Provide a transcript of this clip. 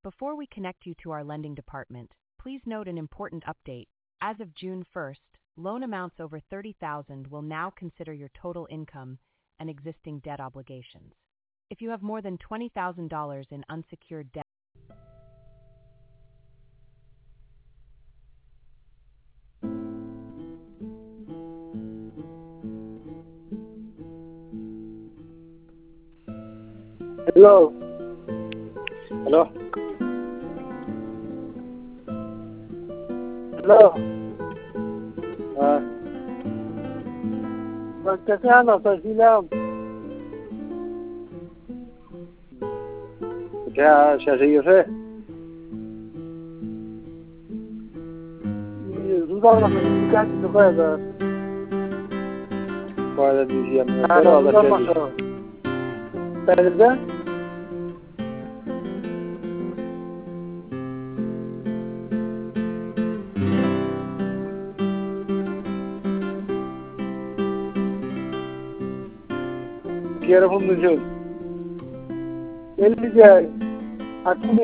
Before we connect you to our lending department, please note an important update. As of June 1st, loan amounts over $30,000 will now consider your total income and existing debt obligations. If you have more than $20,000 in unsecured debt, Hello. Hello. Hello. Magkasano sa silam? Kaya siya sige. Sudah lah menunjukkan juga ada. Pada di siam. Ada masuk. Ada. Kiera pun muncul. Elmi jai. Aku